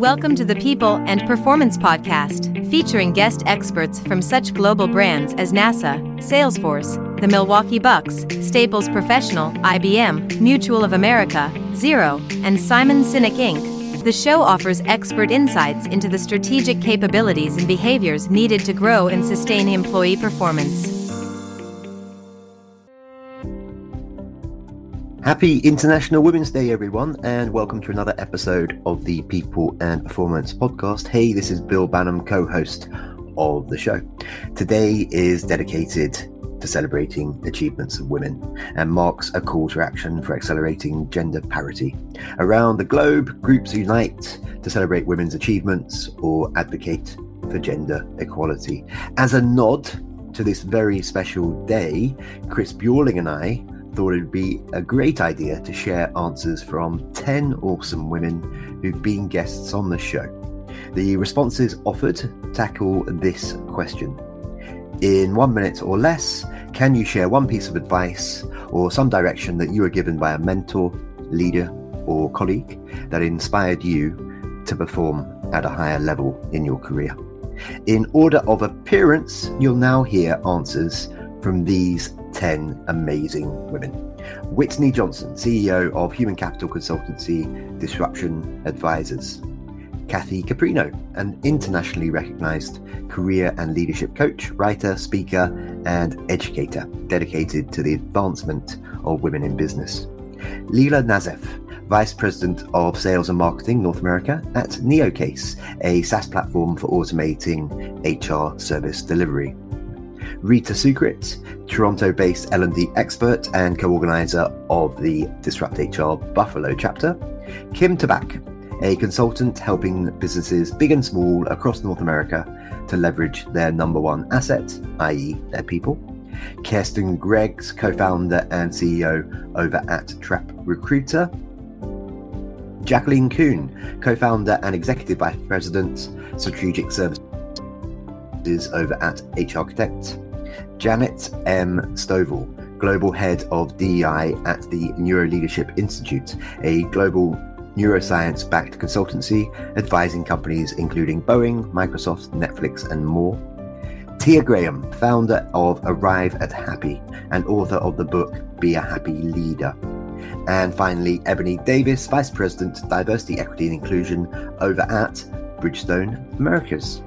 Welcome to the People and Performance Podcast, featuring guest experts from such global brands as NASA, Salesforce, the Milwaukee Bucks, Staples Professional, IBM, Mutual of America, Xero, and Simon Sinek Inc. The show offers expert insights into the strategic capabilities and behaviors needed to grow and sustain employee performance. Happy International Women's Day, everyone, and welcome to another episode of the People and Performance Podcast. Hey, this is Bill Banham, co-host of the show. Today is dedicated to celebrating achievements of women and marks a call to action for accelerating gender parity. Around the globe, groups unite to celebrate women's achievements or advocate for gender equality. As a nod to this very special day, Chris Bjorling and I thought it would be a great idea to share answers from 10 awesome women who've been guests on the show. The responses offered tackle this question. In 1 minute or less, can you share one piece of advice or some direction that you were given by a mentor, leader, or colleague that inspired you to perform at a higher level in your career? In order of appearance, you'll now hear answers from these 10 amazing women. Whitney Johnson, CEO of human capital consultancy Disruption Advisors. Kathy Caprino, an internationally recognized career and leadership coach, writer, speaker, and educator dedicated to the advancement of women in business. Leela Nazef, Vice President of Sales and Marketing North America at Neocase, a SaaS platform for automating HR service delivery. Rita Sukrit, Toronto-based L&D expert and co-organizer of the Disrupt HR Buffalo chapter. Kim Tabak, a consultant helping businesses big and small across North America to leverage their number one asset, i.e. their people. Kirsten Greggs, co-founder and CEO over at Trap Recruiter. Jacqueline Kuhn, co-founder and executive vice president, strategic services over at H-Architect. Janet M. Stovall, global head of DEI at the Neuroleadership Institute, a global neuroscience-backed consultancy advising companies including Boeing, Microsoft, Netflix, and more. Tia Graham, founder of Arrive at Happy and author of the book Be a Happy Leader. And finally, Ebony Davis, Vice President, Diversity, Equity and Inclusion over at Bridgestone Americas.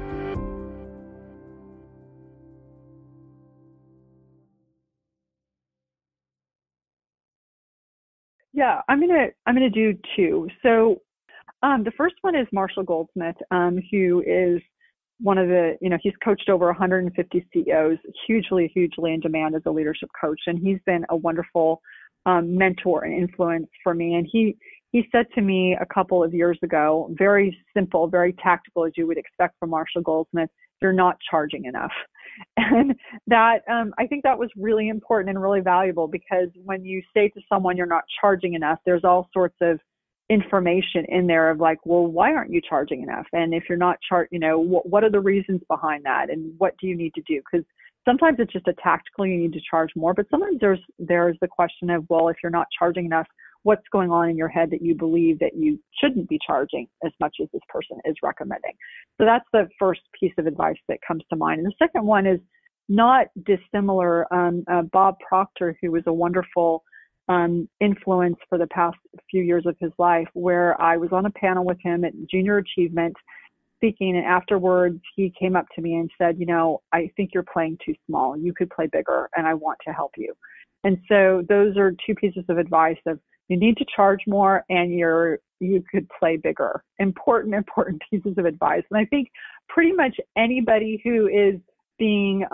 Yeah, I'm gonna do two. So the first one is Marshall Goldsmith, who is one of the, he's coached over 150 CEOs, hugely in demand as a leadership coach, and he's been a wonderful mentor and influence for me. And he said to me a couple of years ago, very simple, very tactical, as you would expect from Marshall Goldsmith, you're not charging enough. And that, I think that was really important and really valuable, because when you say to someone you're not charging enough, there's all sorts of information in there of like, well, why aren't you charging enough? And if you're not what are the reasons behind that? And what do you need to do? Because sometimes it's just a tactical, you need to charge more, but sometimes there's the question of, well, if you're not charging enough, what's going on in your head that you believe that you shouldn't be charging as much as this person is recommending? So that's the first piece of advice that comes to mind. And the second one is not dissimilar. Bob Proctor, who was a wonderful influence for the past few years of his life, where I was on a panel with him at Junior Achievement speaking, and afterwards he came up to me and said, I think you're playing too small. You could play bigger, and I want to help you. And so those are two pieces of advice of, you need to charge more, and you could play bigger. Important pieces of advice. And I think pretty much anybody who is being,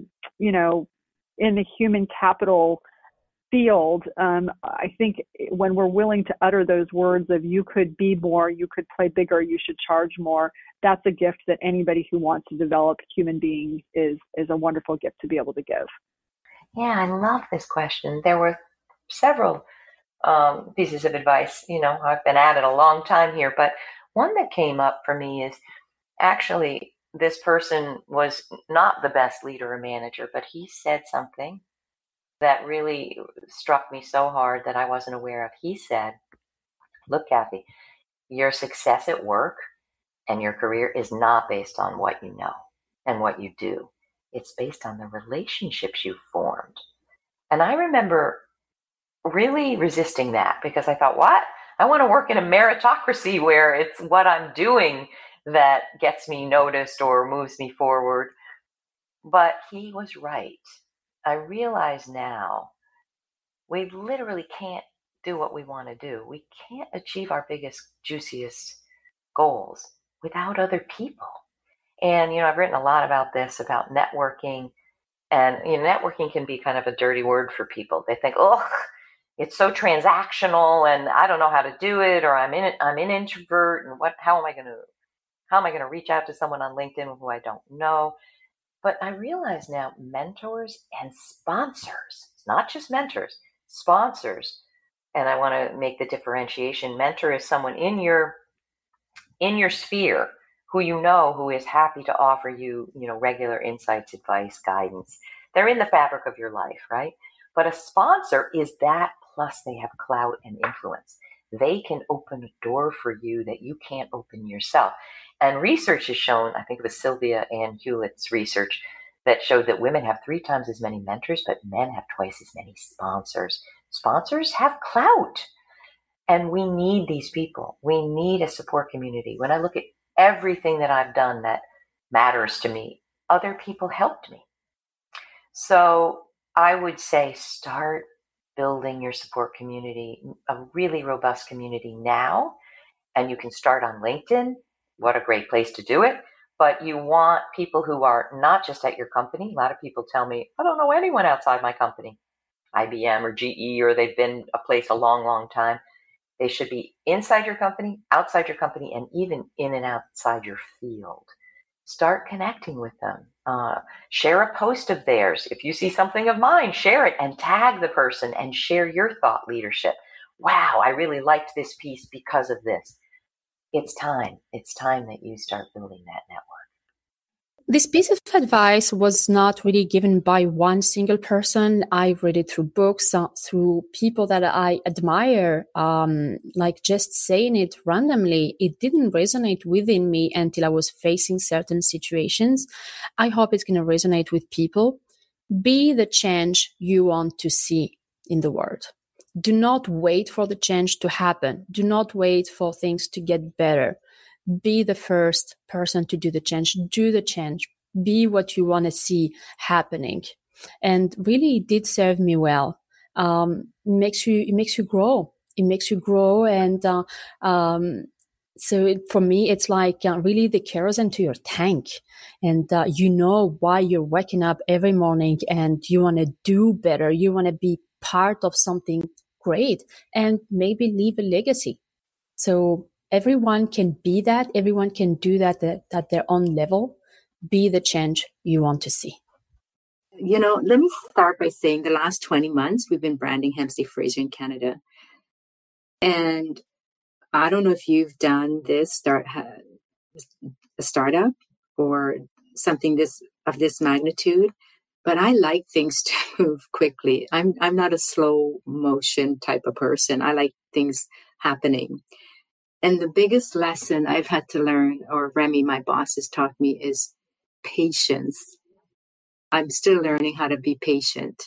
in the human capital field, I think when we're willing to utter those words of you could be more, you could play bigger, you should charge more, that's a gift that anybody who wants to develop human beings is a wonderful gift to be able to give. Yeah, I love this question. There were several pieces of advice. I've been at it a long time here, but one that came up for me is actually this person was not the best leader or manager, but he said something that really struck me so hard that I wasn't aware of. He said, look, Kathy, your success at work and your career is not based on what you know and what you do. It's based on the relationships you've formed. And I remember really resisting that because I thought, what? I want to work in a meritocracy where it's what I'm doing that gets me noticed or moves me forward. But he was right. I realize now we literally can't do what we want to do. We can't achieve our biggest, juiciest goals without other people. And, I've written a lot about this, about networking. And, networking can be kind of a dirty word for people. They think, oh, it's so transactional and I don't know how to do it, or I'm an introvert, and how am I going to reach out to someone on LinkedIn who I don't know? But I realize now mentors and sponsors, it's not just mentors, sponsors. And I want to make the differentiation. Mentor is someone in your sphere who is happy to offer you, regular insights, advice, guidance. They're in the fabric of your life, right? But a sponsor is that, plus they have clout and influence. They can open a door for you that you can't open yourself. And research has shown, I think it was Sylvia Ann Hewlett's research, that showed that women have 3 times as many mentors, but men have twice as many sponsors. Sponsors have clout. And we need these people. We need a support community. When I look at everything that I've done that matters to me, other people helped me. So I would say start building your support community, a really robust community now. And you can start on LinkedIn. What a great place to do it. But you want people who are not just at your company. A lot of people tell me, I don't know anyone outside my company, IBM or GE, or they've been a place a long, long time. They should be inside your company, outside your company, and even in and outside your field. Start connecting with them. Share a post of theirs. If you see something of mine, share it and tag the person and share your thought leadership. Wow, I really liked this piece because of this. It's time. It's time that you start building that network. This piece of advice was not really given by one single person. I read it through books, through people that I admire. Like just saying it randomly, it didn't resonate within me until I was facing certain situations. I hope it's going to resonate with people. Be the change you want to see in the world. Do not wait for the change to happen. Do not wait for things to get better. Be the first person to do the change. Do the change. Be what you want to see happening. And really, it did serve me well. It makes you grow. It makes you grow. And for me, it's like really the kerosene to your tank. And you know why you're waking up every morning and you want to do better. You want to be part of something great and maybe leave a legacy. So everyone can be that. Everyone can do that at their own level. Be the change you want to see. Let me start by saying the last 20 months, we've been branding Hempstead Fraser in Canada. And I don't know if you've done this, a startup or something of this magnitude, but I like things to move quickly. I'm not a slow motion type of person. I like things happening. And the biggest lesson I've had to learn, or Remy, my boss, has taught me, is patience. I'm still learning how to be patient.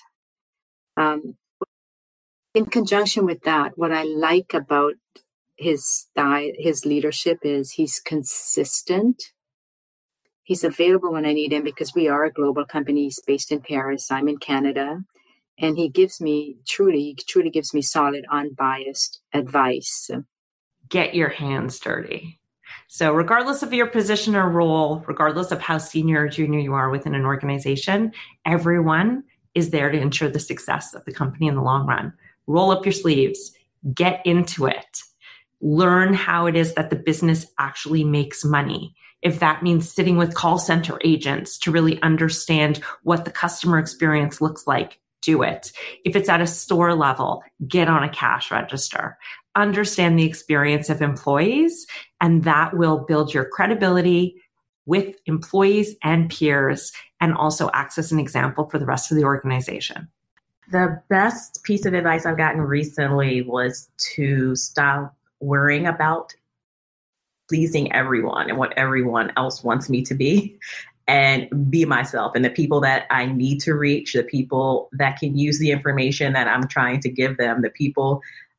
In conjunction with that, what I like about his style, his leadership, is he's consistent. He's available when I need him because we are a global company. He's based in Paris. I'm in Canada. And he truly gives me solid, unbiased advice. Get your hands dirty. So regardless of your position or role, regardless of how senior or junior you are within an organization, everyone is there to ensure the success of the company in the long run. Roll up your sleeves, get into it, learn how it is that the business actually makes money. If that means sitting with call center agents to really understand what the customer experience looks like, do it. If it's at a store level, get on a cash register. Understand the experience of employees, and that will build your credibility with employees and peers, and also act as an example for the rest of the organization. The best piece of advice I've gotten recently was to stop worrying about pleasing everyone and what everyone else wants me to be, and be myself. And the people that I need to reach, the people that can use the information that I'm trying to give them, the people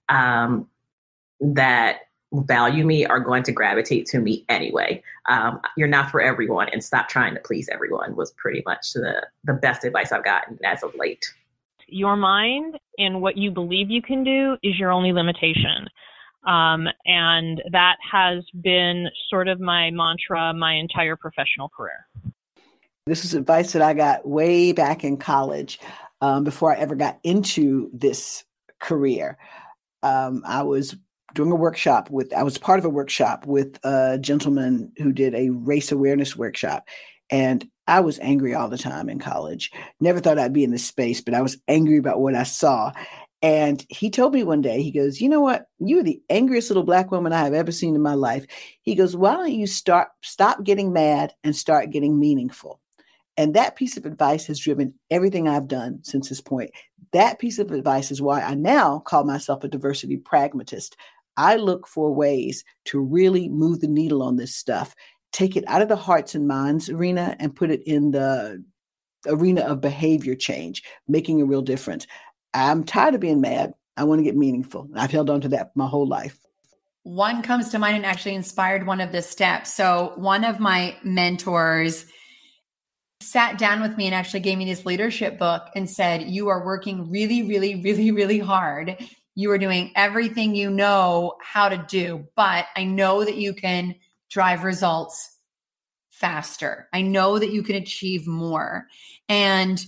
that value me are going to gravitate to me anyway. You're not for everyone, and stop trying to please everyone was pretty much the best advice I've gotten as of late. Your mind and what you believe you can do is your only limitation. And that has been sort of my mantra my entire professional career. This is advice that I got way back in college, before I ever got into this career. I was doing a workshop I was part of a workshop with a gentleman who did a race awareness workshop. And I was angry all the time in college. Never thought I'd be in this space, but I was angry about what I saw. And he told me one day, he goes, you know what? You're the angriest little Black woman I have ever seen in my life. He goes, why don't you stop getting mad and start getting meaningful? And that piece of advice has driven everything I've done since this point. That piece of advice is why I now call myself a diversity pragmatist. I look for ways to really move the needle on this stuff, take it out of the hearts and minds arena and put it in the arena of behavior change, making a real difference. I'm tired of being mad. I want to get meaningful. I've held on to that my whole life. One comes to mind and actually inspired one of the steps. So one of my mentors sat down with me and actually gave me this leadership book and said, you are working really, really, really, really hard. You are doing everything you know how to do, but I know that you can drive results faster. I know that you can achieve more. And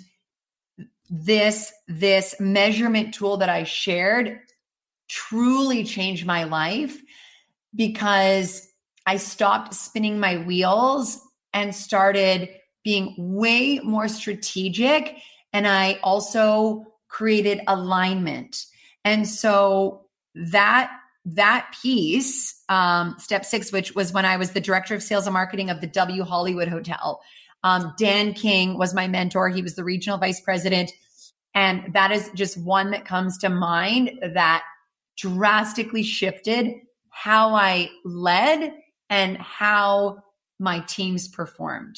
this measurement tool that I shared truly changed my life, because I stopped spinning my wheels and started being way more strategic. And I also created alignment. And so that piece, step 6, which was when I was the director of sales and marketing of the W Hollywood Hotel. Dan King was my mentor. He was the regional vice president. And that is just one that comes to mind that drastically shifted how I led and how my teams performed.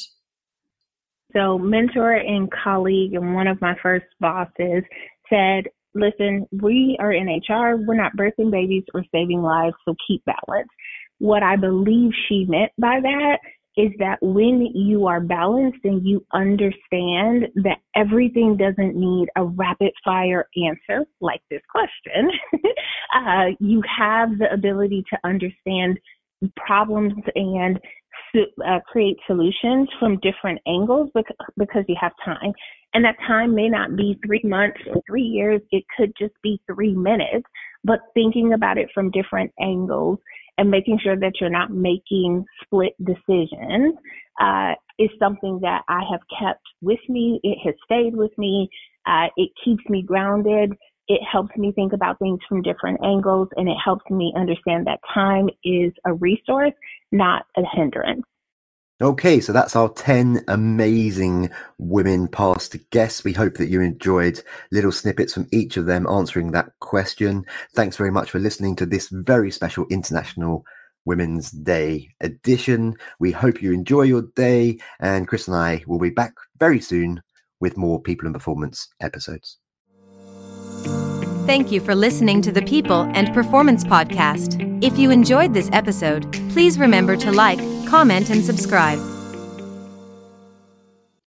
So mentor and colleague and one of my first bosses said, listen, we are in HR. We're not birthing babies or saving lives, so keep balance. What I believe she meant by that is that when you are balanced and you understand that everything doesn't need a rapid fire answer like this question, you have the ability to understand problems and create solutions from different angles because you have time. And that time may not be 3 months or 3 years. It could just be 3 minutes, but thinking about it from different angles and making sure that you're not making split decisions is something that I have kept with me. It has stayed with me. It keeps me grounded. It helps me think about things from different angles, and it helps me understand that time is a resource, not a hindrance. Okay, so that's our 10 amazing women past guests. We hope that you enjoyed little snippets from each of them answering that question. Thanks very much for listening to this very special International Women's Day edition. We hope you enjoy your day, and Chris and I will be back very soon with more People and Performance episodes. Thank you for listening to the People and Performance Podcast. If you enjoyed this episode, please remember to like, comment, and subscribe.